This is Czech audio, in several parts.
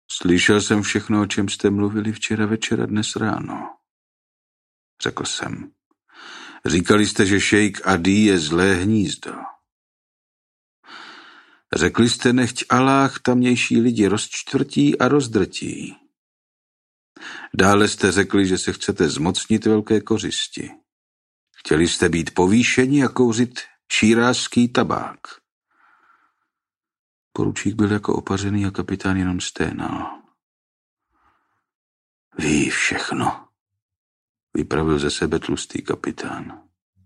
Slyšel jsem všechno, o čem jste mluvili včera večer a dnes ráno, řekl jsem. Říkali jste, že šejk Adi je zlé hnízdo. Řekli jste, nechť Aláh tamnější lidi rozčtvrtí a rozdrtí. Dále jste řekli, že se chcete zmocnit velké kořisti. Chtěli jste být povýšeni a kouřit šíráský tabák. Poručík byl jako opařený a kapitán jenom sténal. Ví všechno, vypravil ze sebe tlustý kapitán.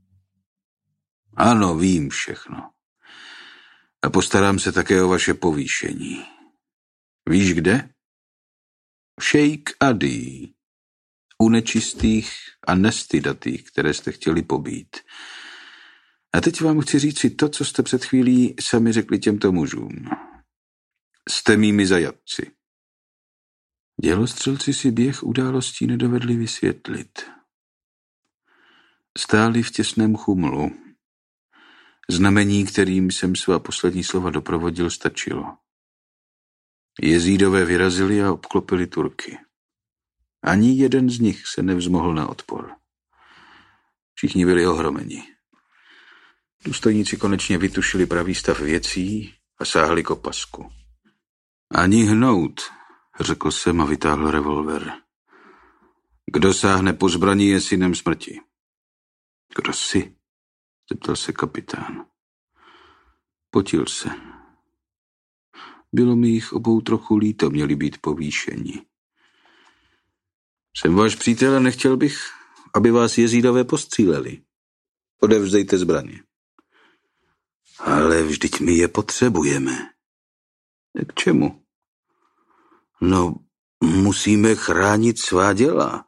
Ano, vím všechno. A postarám se také o vaše povýšení. Víš kde? Šejk Adi. U nečistých a nestydatých, které jste chtěli pobít. A teď vám chci říci to, co jste před chvílí sami řekli těmto mužům. Jste mými zajatci. Dělostřelci si běh událostí nedovedli vysvětlit. Stáli v těsném chumlu. Znamení, kterým jsem svá poslední slova doprovodil, stačilo. Jezídové vyrazili a obklopili Turky. Ani jeden z nich se nevzmohl na odpor. Všichni byli ohromeni. Důstojníci konečně vytušili pravý stav věcí a sáhli k opasku. Ani hnout, řekl jsem a vytáhl revolver. Kdo sáhne po zbraní, je synem smrti. Kdo jsi? Zeptal se kapitán. Potil se. Bylo mi jich obou trochu líto, měli být povýšeni. Jsem váš přítel a nechtěl bych, aby vás jezídové postříleli. Odevzdejte zbraně. Ale vždyť my je potřebujeme. K čemu? No, musíme chránit svá děla.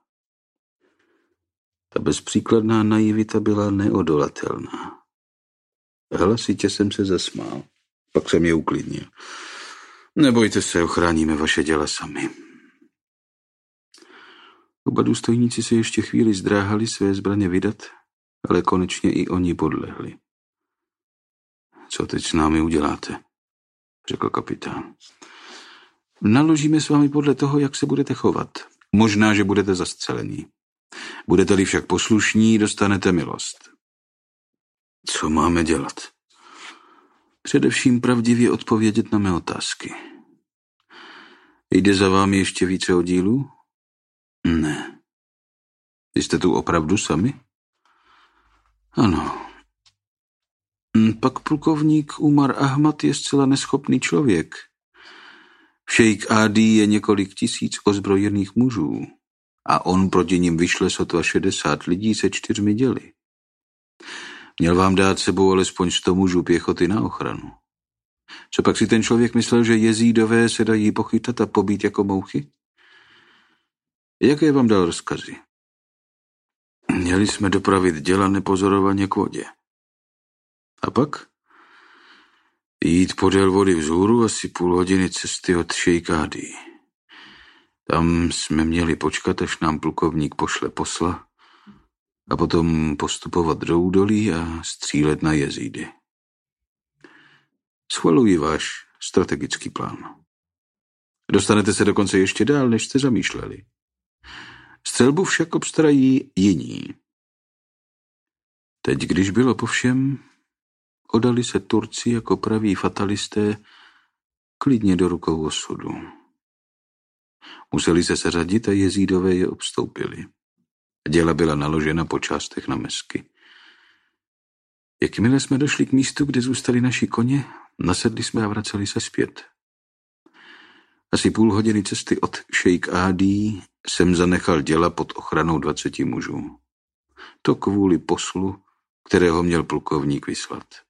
Ta bezpříkladná naivita byla neodolatelná. Hlasitě jsem se zasmál. Pak jsem je uklidnil. Nebojte se, ochráníme vaše děla sami. Oba důstojníci se ještě chvíli zdráhali své zbraně vydat, ale konečně i oni podlehli. Co teď s námi uděláte? Řekl kapitán. Naložíme s vámi podle toho, jak se budete chovat. Možná, že budete zastřelení. Budete-li však poslušní, dostanete milost. Co máme dělat? Především pravdivě odpovědět na mé otázky. Jde za vámi ještě více oddílů? Ne. Jste tu opravdu sami? Ano. Pak plukovník Umar Ahmad je zcela neschopný člověk. V šejk Adi je několik tisíc ozbrojených mužů a on proti nim vyšle sotva 60 lidí se 4 děly. Měl vám dát sebou alespoň 100 mužů pěchoty na ochranu. Co pak si ten člověk myslel, že jezídové se dají pochytat a pobít jako mouchy? Jaké vám dal rozkazy? Měli jsme dopravit děla nepozorovaně k vodě. A pak? Jít podél vody vzhůru asi půl hodiny cesty od šejk Adi. Tam jsme měli počkat, až nám plukovník pošle posla a potom postupovat do údolí a střílet na jezídy. Schvaluji váš strategický plán. Dostanete se dokonce ještě dál, než jste zamýšleli. Střelbu však obstarají jiní. Teď, když bylo po všem, odali se Turci jako praví fatalisté klidně do rukou osudu. Museli se seřadit a jezídové je obstoupili. Děla byla naložena po částech na mesky. Jakmile jsme došli k místu, kde zůstali naši koně, nasedli jsme a vraceli se zpět. Asi půl hodiny cesty od šejk Adi jsem zanechal děla pod ochranou 20 mužů. To kvůli poslu, kterého měl plukovník vyslat.